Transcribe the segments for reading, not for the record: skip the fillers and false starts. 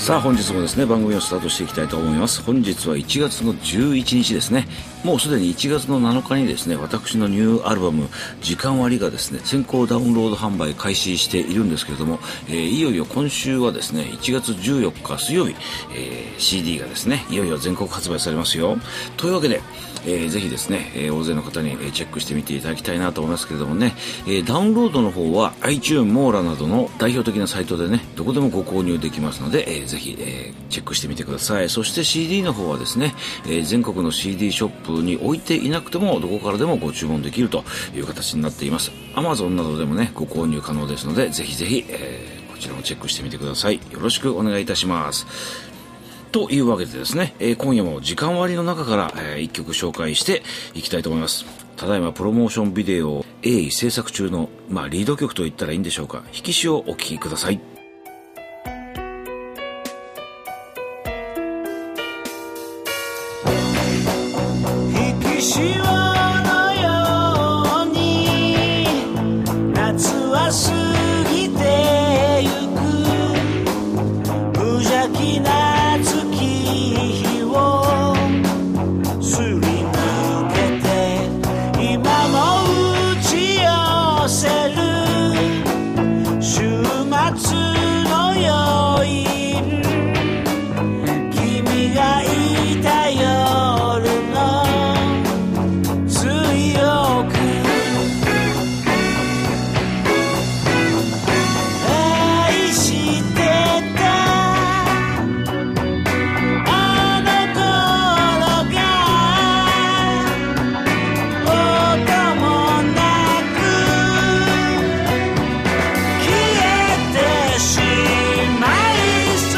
さあ本日もですね番組をスタートしていきたいと思います。本日は1月の11日ですね。もうすでに1月の7日にですね私のニューアルバム時間割がですね先行ダウンロード販売開始しているんですけれども、いよいよ今週はですね1月14日水曜日、CD がですねいよいよ全国発売されますよ。というわけで、ぜひですね、大勢の方にチェックしてみていただきたいなと思いますけれどもね、ダウンロードの方は iTunes モーラなどの代表的なサイトでねどこでもご購入できますので、ぜひ、チェックしてみてください。そして CD の方はですね、全国の CD ショップに置いていなくてもどこからでもご注文できるという形になっています。 Amazon などでもねご購入可能ですのでぜひぜひ、こちらもチェックしてみてください。よろしくお願いいたします。というわけでですね、今夜も時間割の中から、1曲紹介していきたいと思います。ただいまプロモーションビデオを鋭意制作中の、リード曲と言ったらいいんでしょうか、引き詩をお聴きください。 引き潮のように夏は過ぎてゆく、無邪気な月日をすり抜けて今も打ち寄せる週末の余韻、君がいた夜の強く愛してたあの頃が音もなく消えてしまいそう。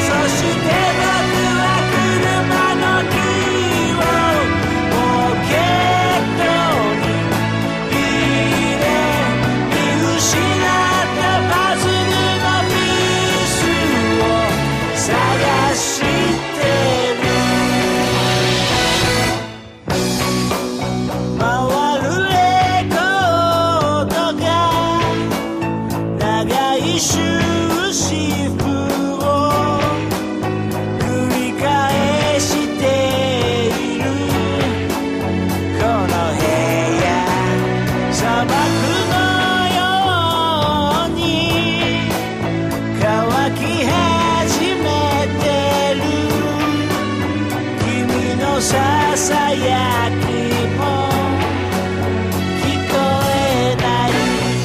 そして僕は車のキーをポケットに入れ、見失ったパズルのピースを探してる。回るレコードが長い終止符を繰り返している。この部屋砂漠のように乾き始めてる。君のささやきも聞こえない。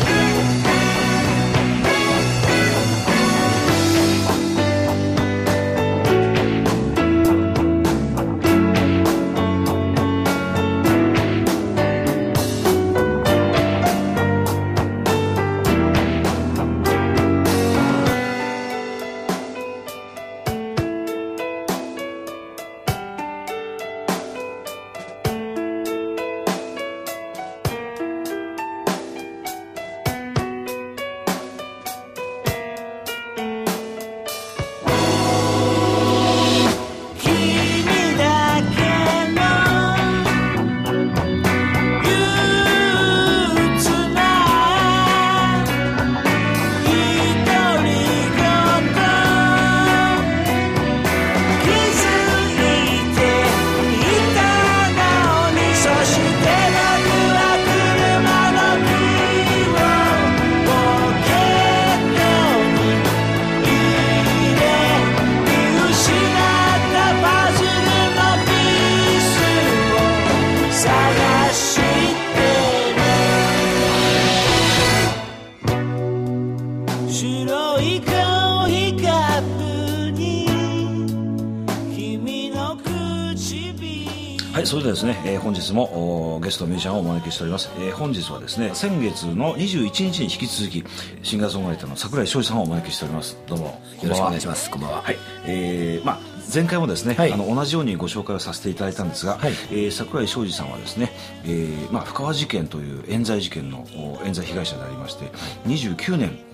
君だけの憂鬱な独り言気づいていたのに、そして僕は車のキーをポケットに入れ、見失ったパズルのピースを探してる。白いコーヒーカップに君の唇。 はい、それではですね、本日もゲストミュージシャンをお招きしております。本日はですね先月の21日に引き続きシンガーソングライターの櫻井翔司さんをお招きしております。どうもよろしくお願いします。こんばんは。 はい、前回もですね、 はい同じようにご紹介をさせていただいたんですが、 はい櫻井翔司さんはですね、深川事件という冤罪事件の冤罪被害者でありまして、29年、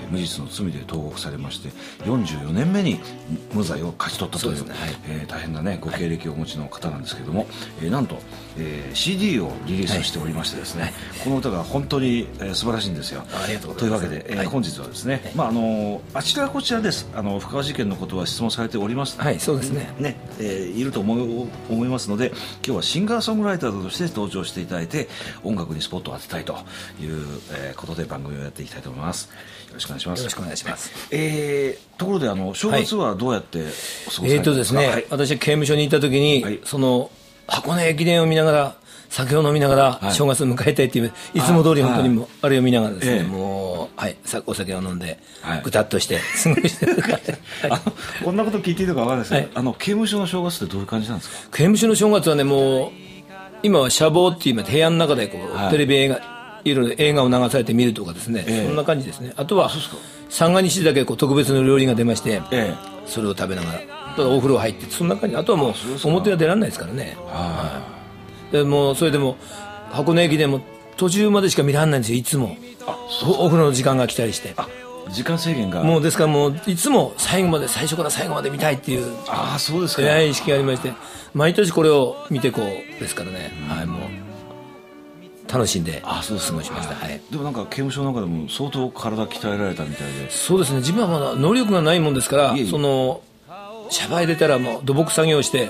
無実の罪で投獄されまして44年目に無罪を勝ち取ったという、 そうですね、 大変なねご経歴をお持ちの方なんですけれども、なんと、CD をリリースしておりましてですね、この歌が本当に、素晴らしいんですよ。 ありがとうございます。 というわけで、本日はですね、あちらこちらです深川事件のことは質問されております。 はい、そうですね。 いると思いますので、今日はシンガーソングライターとして登場していただいて音楽にスポットを当てたいという、ことで番組をやっていきたいと思います。よろしくお願いします。 よろしくお願いします。 ところで正月はどうやってお過ごしされたんですか？ 私は刑務所にいた時に、その箱根駅伝を見ながら酒を飲みながら正月を迎えたいっていう、いつも通り本当にもあれを見ながらですね、もう、お酒を飲んでぐたっとして過ごしてるこんなこと聞いていいのか分からないですけど、刑務所の正月ってどういう感じなんですか？ 刑務所の正月はね、もう今はシャボーっていう部屋の中でこう、テレビ映画いろいろ映画を流されて見るとかですね、そんな感じですね。あとは三が日だけこう特別の料理が出まして、それを食べながらお風呂入って、そんな感じ。あとはもう表は出られないですからね。でもうそれでも箱根駅伝も途中までしか見られないんですよ、いつも。お風呂の時間が来たりして、 時間制限がもうですから、もういつも最初から最後まで見たいっていうそうですか、 意識がありまして、毎年これを見てこうですからね、もう楽しんで過ごしました。 でもなんか刑務所の中でも相当体鍛えられたみたいで。 そうですね、自分はまだ能力がないもんですから、そのシャバへ出たらもう土木作業して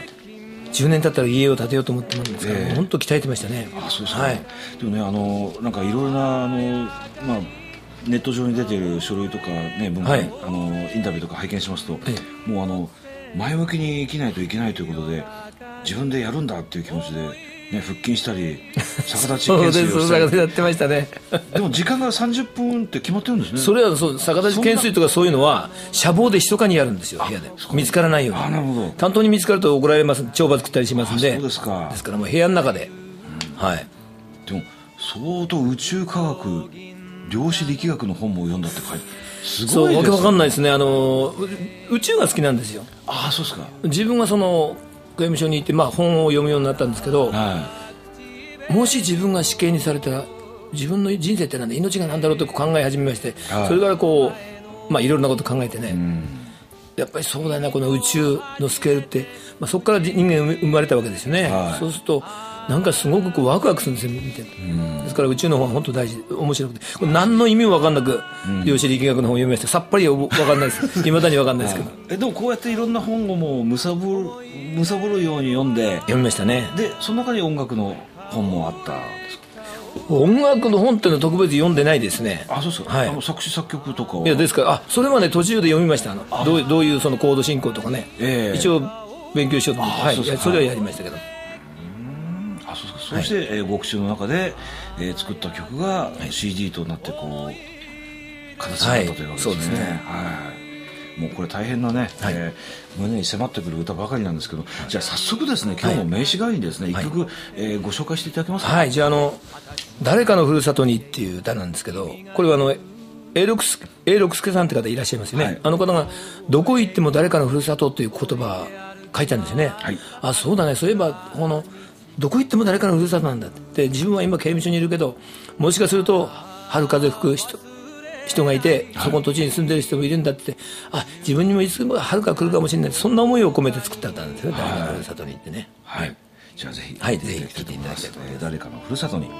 、10年経ったら家を建てようと思ってもんですから、本当鍛えてましたね。 そうですか。でもね、なんかいろいろなネット上に出ている書類とかね、文献、インタビューとか拝見しますと、もう前向きに生きないといけないということで自分でやるんだっていう気持ちで。腹筋したり逆立ち懸垂をしたり。 そうです、やってましたね。 でも時間が30分って決まってるんですね。 それはそう、逆立ち懸垂とかそういうのはシャボーで密かにやるんですよ、部屋で見つからないように。 なるほど。担当に見つかると怒られます、懲罰食ったりしますんで。 そうですか。 ですからもう部屋の中で、 でも相当宇宙科学量子力学の本も読んだって書いて、すごいですね。 わけわかんないですね。宇宙が好きなんですよ。 そうですか。 自分がその刑務所に行って、本を読むようになったんですけど、もし自分が死刑にされたら自分の人生ってなんだ、命が何だろうと考え始めまして、それからこう、いろいろなこと考えてね、やっぱりそうだよな、この宇宙のスケールって、そこから人間生まれたわけですよね。そうするとなんかすごくこうワクワクするんですよ、見てる。ですから宇宙の本は本当大事、面白くて、これ何の意味も分かんなく量子力学の本を読みまして、さっぱり分かんないですいまだに分かんないですけど。 でもこうやっていろんな本をもうむさぼるように読みましたね。 でその中に音楽の本もあったんですか？ 音楽の本っていうのは特別読んでないですね。 そうですか。作詞作曲とかは。 ですからそれまで途中で読みました。どういうそのコード進行とかね、一応勉強しようと思って、それはやりましたけど。 そして、獄中の中で、作った曲が CD となってこう形になったというわけですね。 そうですね。 もうこれ大変なね、胸に迫ってくる歌ばかりなんですけど、じゃあ早速ですね、今日も名詞代わりにですね、一曲、ご紹介していただけますか？ じゃあ誰かのふるさとにっていう歌なんですけど、これは永六輔さんって方いらっしゃいますよね。あの方がどこ行っても誰かのふるさとという言葉書いてあるんですよね。そうだね、そういえばどこ行っても誰かのふるさとなんだって。自分は今刑務所にいるけど、もしかすると春風吹く人がいて、そこの土地に住んでる人もいるんだって、自分にもいつも春が来るかもしれない、そんな思いを込めて作った歌なんですね、誰かのふるさとに行ってね。 じゃあぜひ聴いていただきたいと思います。 誰かのふるさとに。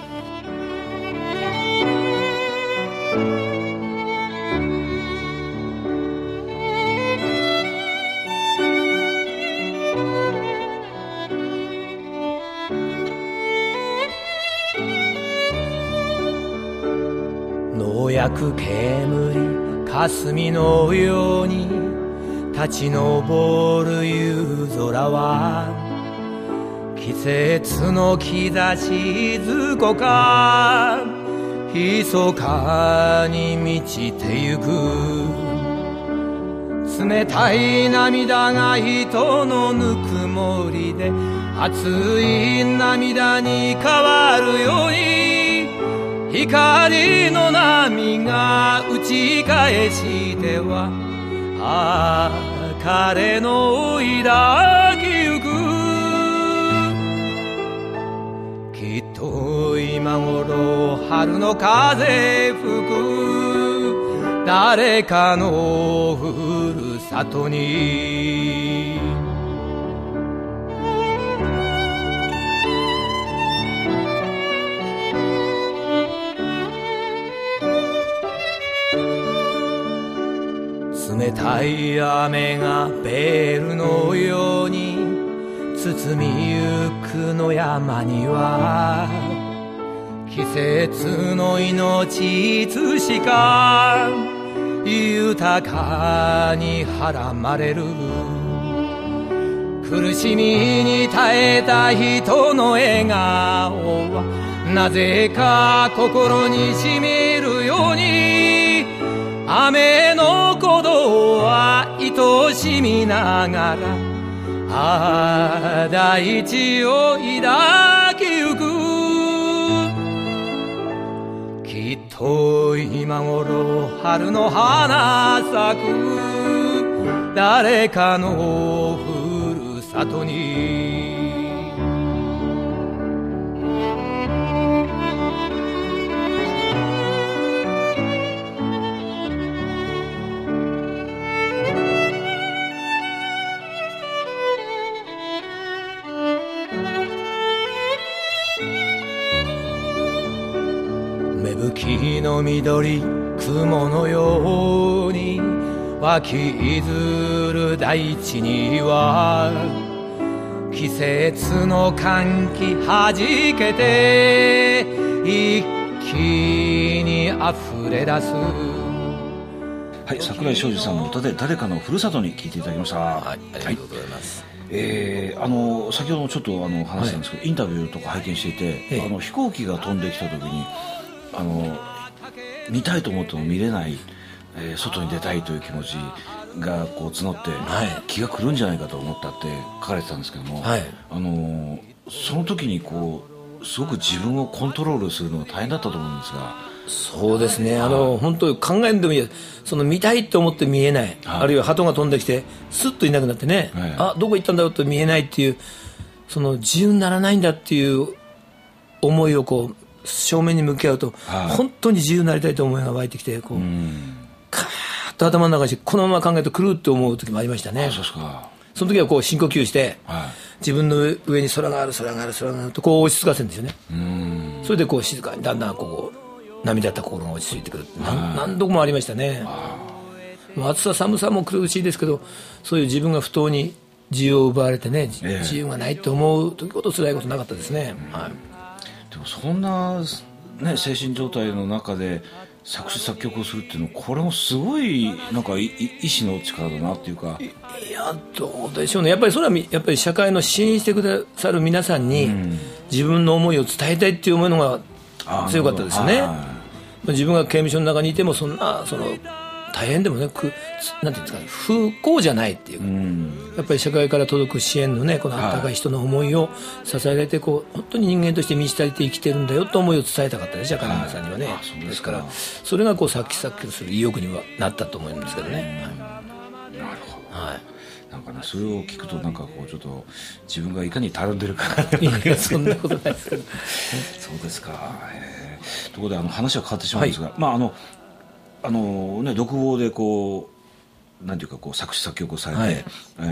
農薬煙霞のように立ち上る夕空は、季節の兆しずこか密かに満ちてゆく。冷たい涙が人のぬくもりで熱い涙に変わるように、光の波が打ち返しては彼の抱きゆく。きっと今頃春の風吹く。 誰かのふるさとに。冷たい雨がベールのように包みゆくの山には、季節の命いつしか豊かにはらまれる。苦しみに耐えた人の笑顔はなぜか心にしみるように、雨の鼓動は愛しみながら大地を抱きゆく。きっと今頃春の花咲く誰かのふるさとに。芽吹きの緑雲のように湧き出る大地には、季節の歓喜はじけて一気に溢れ出す。 はい、桜井昌司さんの歌で誰かのふるさとに聴いていただきました。 はい、ありがとうございます。 先ほどもちょっと話したんですけど、インタビューとか拝見していて、飛行機が飛んできた時に見たいと思っても見れない、外に出たいという気持ちがこう募って、気が狂うんじゃないかと思ったって書かれてたんですけども、その時にこうすごく自分をコントロールするのが大変だったと思うんですが。 そうですね、本当に考えんでもいい、その見たいと思って見えない、あるいは鳩が飛んできてスッといなくなってね、どこ行ったんだろうと見えないっていう、その自由にならないんだっていう思いをこう正面に向き合うと、本当に自由になりたいと思いが湧いてきて、こうカーッと頭の中にこのまま考えると狂うって思う時もありましたね。その時はこう深呼吸して、自分の上に空がある空がある空があるとこう落ち着かせるんですよね。それでこう静かにだんだんこう涙った心が落ち着いてくる、何度もありましたね。暑さ寒さも苦しいですけど、そういう自分が不当に自由を奪われてね、自由がないと思う時ほど辛いことなかったですね。 でもそんな、ね、精神状態の中で作詞作曲をするっていうのは、これもすごいなんか意志の力だなっていうか。 いや、どうでしょうね。やっぱりそれはやっぱり社会の支援してくださる皆さんに自分の思いを伝えたいっていう思いのが強かったですね。自分が刑務所の中にいてもその大変でもね、なんていうんですかね、不幸じゃないっていうか、やっぱり社会から届く支援のね、このあったかい人の思いを支えられて、こう本当に人間として満ち足りて生きてるんだよと思いを伝えたかったです、社会の皆さんにはね。ですからそれがこう作詞作曲する意欲にはなったと思うんですけどね。 なるほど。なんかね、それを聞くとなんかこうちょっと自分がいかにたるんでるかいや、そんなことないですけどそうですか。ところで話は変わってしまうんですが、独房でこうなんていうかこう作詞作曲をされて、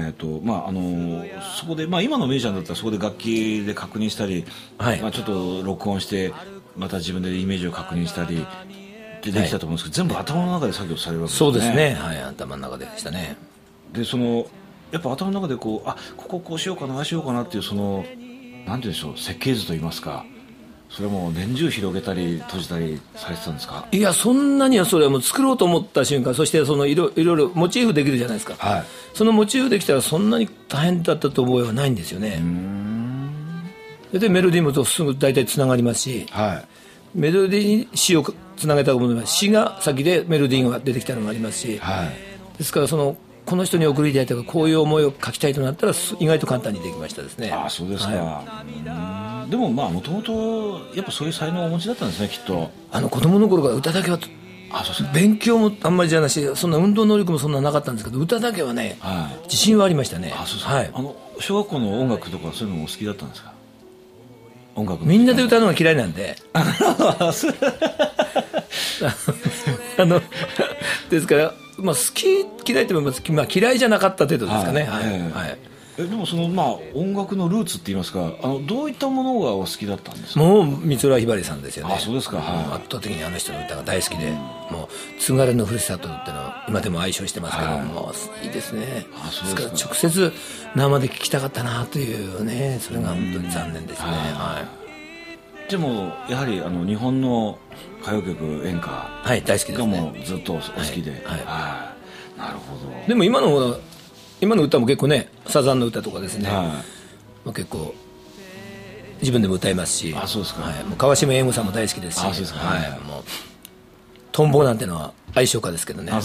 そこで、今のミュージシャンだったらそこで楽器で確認したり、ちょっと録音してまた自分でイメージを確認したりできたと思うんですけど、全部頭の中で作業されるわけですね。 そうですね、頭の中でしたね。 でやっぱ頭の中でこここうしようかなああしようかなっていうなんて言うんでしょう、設計図といいますか、それはもう年中広げたり閉じたりされてたんですか？ いや、そんなにはそれはもう作ろうと思った瞬間、そしていろいろモチーフできるじゃないですか、そのモチーフできたらそんなに大変だったと思いはないんですよね。でメロディーもとすぐ大体つながりますし、メロディーに詩をつなげたものは詩が先でメロディーが出てきたのもありますし、ですからこの人に送りたいとかこういう思いを書きたいとなったら意外と簡単にできましたですね。 そうですか。でももともとやっぱそういう才能をお持ちだったんですね、きっと。 子供の頃から歌だけは勉強もあんまりじゃなし、そんな運動能力もそんななかったんですけど、歌だけはね、自信はありましたね。 小学校の音楽とかそういうのもお好きだったんですか？音楽みんなで歌うのが嫌いなんでですから、好き嫌いと言いますか、嫌いじゃなかった程度ですかね。 でもその音楽のルーツって言いますか、どういったものがお好きだったんですか？ もう美空ひばりさんですよね。 そうですか。 圧倒的にあの人の歌が大好きで、もう津軽のふるさとっていうのは今でも愛称してますけど、もういいですね。ですから直接生で聴きたかったなというね、それが本当に残念ですね。 でもやはり日本の歌謡曲、演歌大好きですね。 がもうずっとお好きで、なるほど。 でも今の歌も結構ね、サザンの歌とかですね、結構自分でも歌いますし、 そうですか。 もう川島英語さんも大好きですし、 そうですか。 もうトンボなんてのは愛称歌ですけどね。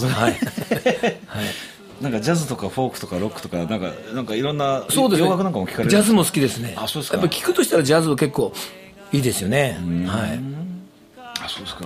なんかジャズとかフォークとかロックとかなんかいろんな洋楽なんかも聞かれる。 ジャズも好きですね。 そうですか。 やっぱ聞くとしたらジャズ結構いいですよね。 そうですか。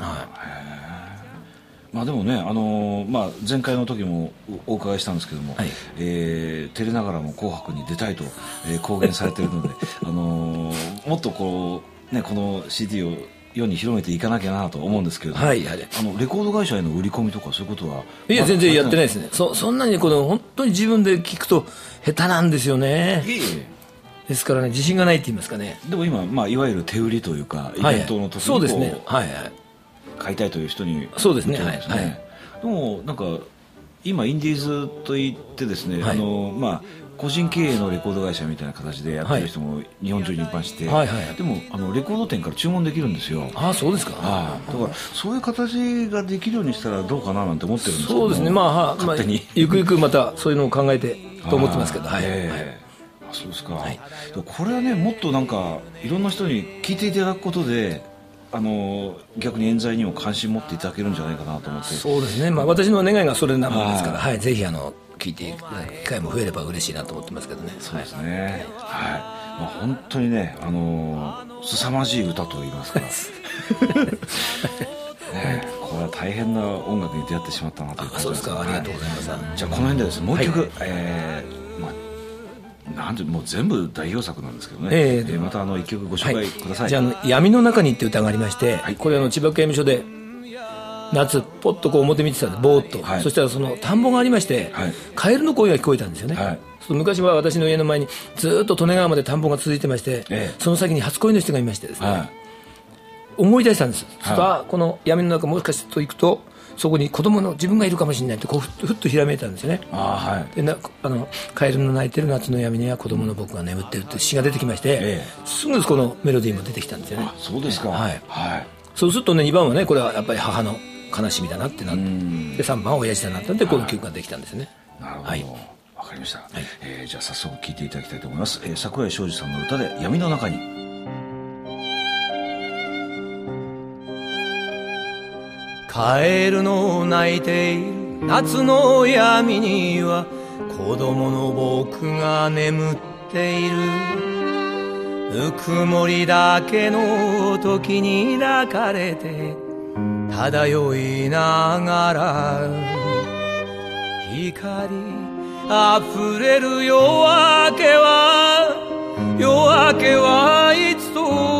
でもね、前回の時もお伺いしたんですけども、照れながらも紅白に出たいと、公言されているのでもっとこの CD を世に広めていかなきゃなと思うんですけれども、レコード会社への売り込みとかそういうことは？ いや、全然やってないですね。そんなに本当に自分で聞くと下手なんですよね。ですからね、自信がないって言いますかね。 でも今、いわゆる手売りというかイベントの時にそうですね、 買いたいという人に。 そうですね。 でもなんか今インディーズといってですね、個人経営のレコード会社みたいな形でやってる人も日本中にいっぱいして、でもレコード店から注文できるんですよ。 そうですか。 だからそういう形ができるようにしたらどうかななんて思ってるんですけど。 そうですね。勝手にゆくゆくまたそういうのを考えてと思ってますけど。 そうですか。これはね、もっとなんかいろんな人に聞いていただくことで逆に冤罪にも関心持っていただけるんじゃないかなと思って。 そうですね。私の願いがそれなものですから、ぜひ聞いていただく機会も増えれば嬉しいなと思ってますけどね。 そうですね。本当にね、凄まじい歌といいますかこれは大変な音楽に出会ってしまったなという感じです。 そうですか。ありがとうございます。 じゃあこの辺でですね、もう一曲、もう全部代表作なんですけどね、また一曲ご紹介ください。 じゃあ闇の中にって歌がありまして、これ千葉刑務所で夏ポッと表見てたんでぼーっと、そしたらその田んぼがありまして、カエルの声が聞こえたんですよね。昔は私の家の前にずっと利根川まで田んぼが続いてまして、その先に初恋の人がいましてですね、思い出したんです。この闇の中もしかしてと行くとそこに子供の自分がいるかもしれないってふっとひらめいたんですよね。でカエルの鳴いてる夏の闇には子供の僕が眠ってるって詩が出てきまして、すぐこのメロディーも出てきたんですよね。 そうですか。 そうするとね、2番はね、これはやっぱり母の悲しみだなってなって、で3番は親父だなってなってこの曲ができたんですね。 なるほど、わかりました。じゃあ早速聴いていただきたいと思います。桜井昌司さんの歌で闇の中に。 カエルの鳴いている夏の闇には子供の僕が眠っている。ぬくもりだけの時に抱かれて漂いながら光あふれる夜明けはいつ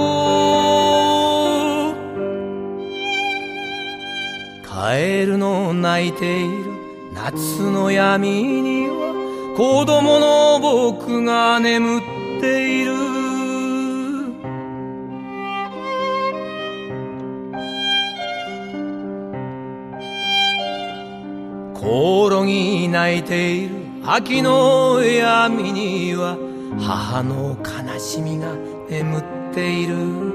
とカエルの鳴いている夏の闇には子供の僕が眠っている。コオロギ鳴いている秋の闇には母の悲しみが眠っている。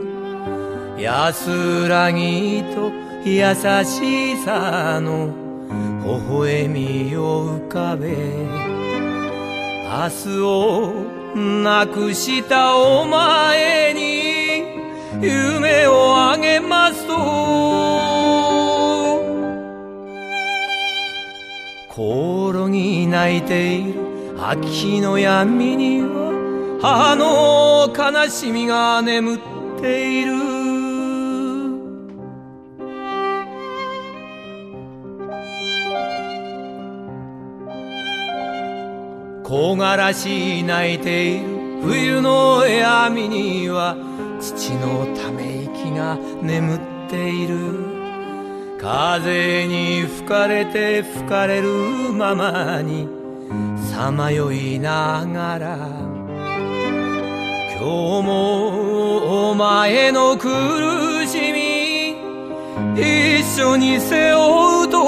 安らぎと優しさの微笑みを浮かべ、明日をなくしたお前に夢をあげますと、コオロギ鳴いている秋の闇には母の悲しみが眠っている。木枯らし鳴いている冬の闇には父のため息が眠っている。 風に吹かれて吹かれるままにさまよいながら今日もお前の苦しみ一緒に背負うと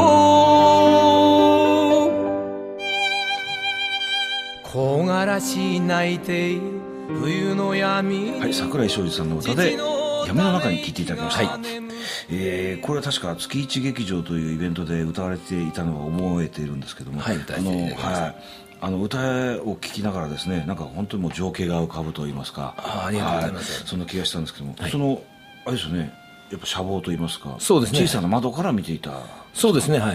木枯らし泣いている冬の闇。 はい、桜井昌司さんの歌で闇の中に聴いていただきました。はい、これは確か月一劇場というイベントで歌われていたのを覚えているんですけども、 はい、歌を聴きながらですね、なんか本当にもう情景が浮かぶと言いますか、 ありがとうございます。 そんな気がしたんですけども、 はい、 あれですよね、やっぱ舎房と言いますか、 そうですね、 小さな窓から見ていた。 そうですね、はい、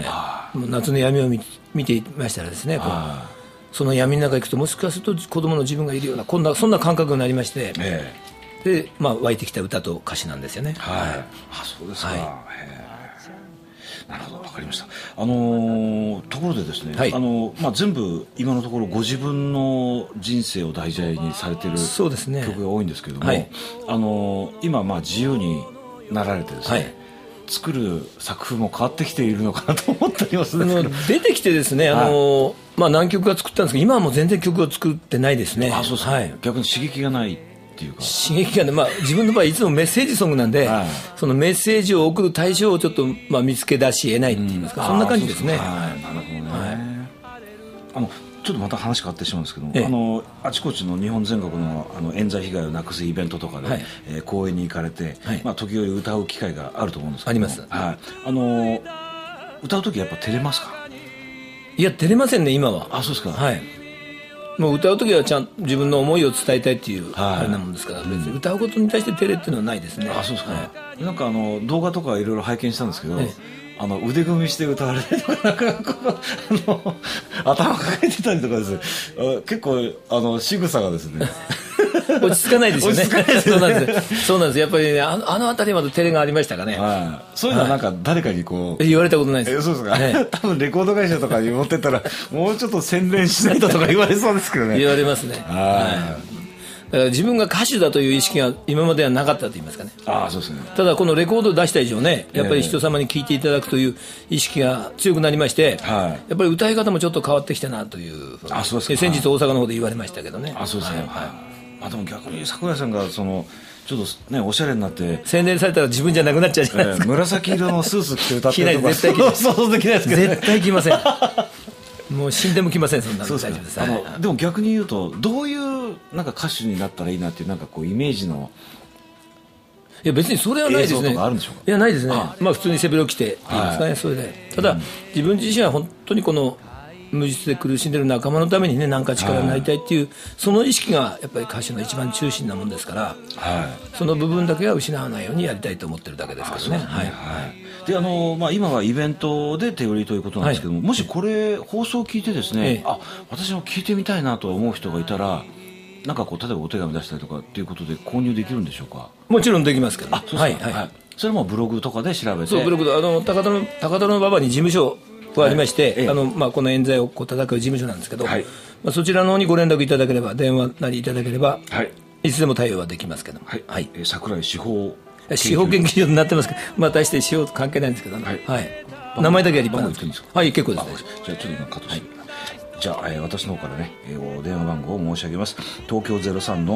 もう夏の闇を見ていましたらですね、その闇の中に行くともしかすると子供の自分がいるようなそんな感覚になりまして、で、湧いてきた歌と歌詞なんですよね。 はい、そうですか。はい、なるほど、わかりました。ところでですね、はい、全部今のところご自分の人生を題材にされている曲が多いんですけども、はい、今自由になられてですね、はい、作る作風も変わってきているのかなと思っておりますね。 出てきてですね、何曲か作ったんですけど、今はもう全然曲を作ってないですね。 そうですか。はい、逆に刺激がないっていうか。 刺激がね、自分の場合いつもメッセージソングなんで、そのメッセージを送る対象をちょっと見つけ出し得ないっていいますか、そんな感じですね。 なるほどね。ちょっとまた話変わってしまうんですけども、あちこちの日本全国の冤罪被害をなくすイベントとかで、公演に行かれて、時折歌う機会があると思うんですけども、 あります。 歌う時やっぱ照れますか？ いや、照れませんね、今は。 そうですか。 はい。もう歌う時はちゃんと自分の思いを伝えたいっていうあれなもんですから、別に歌うことに対して照れっていうのはないですね。 そうですか。なんか動画とかいろいろ拝見したんですけど、腕組みして歌われてとか、なんか頭抱えてたりとかですね、結構仕草がですね落ち着かないですよね。そうなんです。やっぱりね、あの辺りまで照れがありましたかね。 そういうのはなんか誰かに言われたことないです。 そうですか。多分レコード会社とかに持ってったらもうちょっと洗練しないととか言われそうですけどね。 言われますね。だから自分が歌手だという意識が今まではなかったと言いますかね。 そうですね。 ただこのレコードを出した以上ね、やっぱり人様に聴いていただくという意識が強くなりまして、やっぱり歌い方もちょっと変わってきたなという。 そうですか。 先日大阪の方で言われましたけどね。 そうですね。でも逆に桜井さんがちょっとねおしゃれになって洗練されたら自分じゃなくなっちゃうじゃないですか。 紫色のスーツ着て歌ってるとか絶対着ない。 想像できないですけど、 絶対着ません。もう死んでも着ません。そんなの大丈夫です。 でも逆に言うとどういうなんか歌手になったらいいなっていうなんかイメージの。 いや別にそれはないですね。 映像とかあるんでしょうか？ いやないですね。普通に背広着て言いますかね、それで。ただ自分自身は本当にこの無実で苦しんでる仲間のためにね、何か力になりたいっていう、その意識がやっぱり歌手の一番中心なもんですから、その部分だけは失わないようにやりたいと思ってるだけですけどね。 で今はイベントで手売りということなんですけども、もしこれ放送を聞いてですね、私も聞いてみたいなと思う人がいたら、なんか例えばお手紙出したりとかっていうことで購入できるんでしょうか？ もちろんできますけど。 それもブログとかで調べて。 そう、ブログで高田の馬場に事務所がありまして、この冤罪を叩く事務所なんですけど、そちらの方にご連絡いただければ、電話なりいただければ、いつでも対応はできますけども。 桜井司法研究所になってますけど、大して司法と関係ないんですけどね。名前だけは立派なんですけど。結構ですね。 じゃあちょっとカットして。じゃあ、私の方からね、電話番号を申し上げます。東京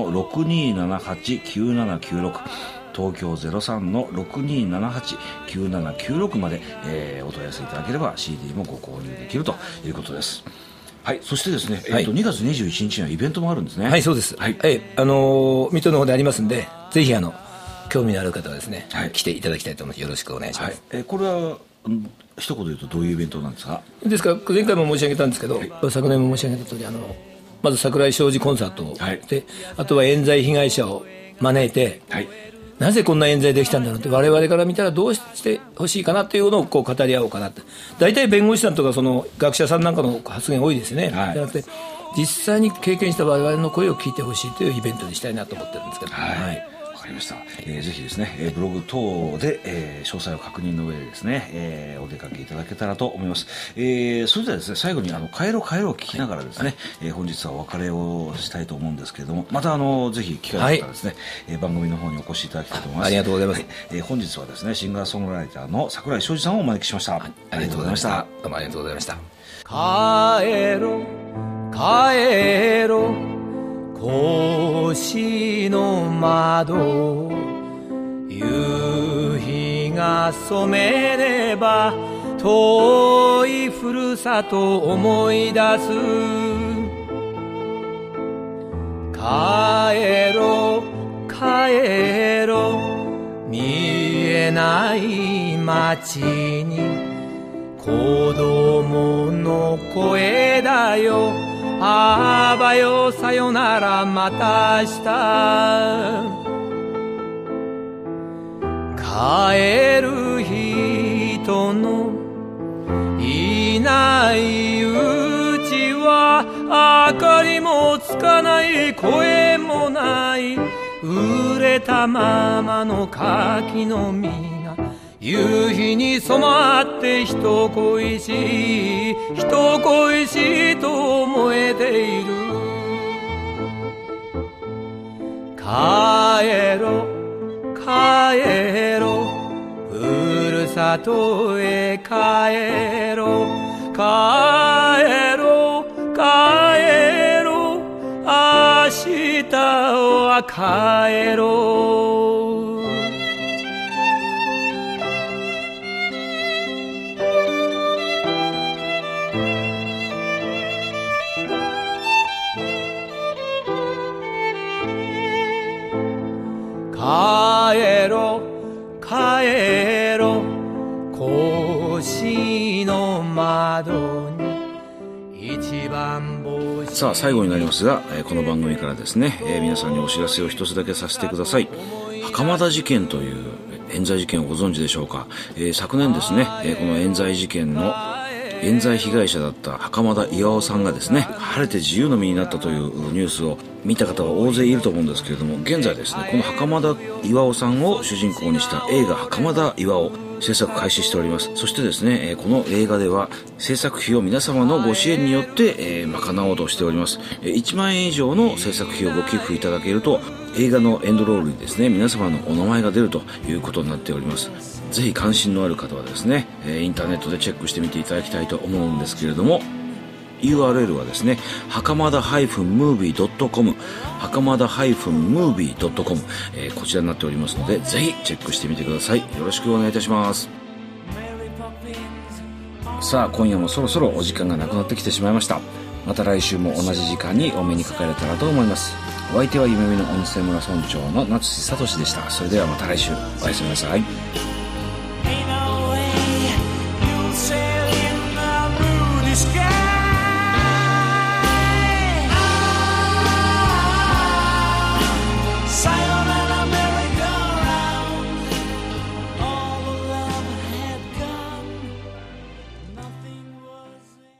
03-6278-9796 東京 03-6278-9796 まで、お問い合わせいただければ CD もご購入できるということです。そしてですね、2月21日にはイベントもあるんですね。そうです。 水戸の方でありますんで、ぜひ興味のある方はですね、来ていただきたいと思います。よろしくお願いします。 これは一言で言うとどういうイベントなんですか？ ですから前回も申し上げたんですけど、昨年も申し上げた通りまず桜井昌司コンサートで、あとは冤罪被害者を招いて、なぜこんな冤罪できたんだろうって、我々から見たらどうしてほしいかなっていうのを語り合おうかなって。大体弁護士さんとか学者さんなんかの発言多いですね。じゃなくて実際に経験した我々の声を聞いてほしいというイベントにしたいなと思ってるんですけど。 わかかりました。ぜひですね、ブログ等で、詳細を確認の上でですね、お出かけいただけたらと思います。それではですね、最後に帰ろう帰ろうを聞きながらですね、本日はお別れをしたいと思うんですけれども、またぜひ機会があったらですね、番組の方にお越しいただきたいと思います。 ありがとうございます。 本日はですね、シンガーソングライターの櫻井昌司さんをお招きしました。 ありがとうございました。どうもありがとうございました。 帰ろ帰ろ腰の窓、夕日が染めれば遠いふるさと思い出す。帰ろ帰ろ見えない街に子供の声だよ、あばよさよならまた明日。帰る人のいないうちは明かりもつかない声もない、売れたままの柿の実が夕日に染まって人恋しい人恋しいと思えている。帰ろ帰ろふるさとへ帰ろ帰ろ帰ろ明日は帰ろう。帰ろ帰ろ腰の窓に一番星。 さあ最後になりますが、この番組からですね、皆さんにお知らせを一つだけさせてください。袴田事件という冤罪事件をご存知でしょうか。昨年ですね、この冤罪事件の冤罪被害者だった袴田巌さんがですね、晴れて自由の身になったというニュースを見た方は大勢いると思うんですけれども、現在ですね、この袴田巌さんを主人公にした映画袴田巌制作開始しております。そしてですね、この映画では制作費を皆様のご支援によって、賄おうとしております。1万円以上の制作費をご寄付いただけると、映画のエンドロールにですね、皆様のお名前が出るということになっております。ぜひ関心のある方はですね、インターネットでチェックしてみていただきたいと思うんですけれども、URL はですね、袴田-movie.com 袴田-movie.com、こちらになっておりますので、ぜひチェックしてみてください。よろしくお願いいたします。さあ今夜もそろそろお時間がなくなってきてしまいました。また来週も同じ時間にお目にかかれたらと思います。お相手は夢見の温泉村村長の夏志聡でした。それではまた来週、おやすみなさい。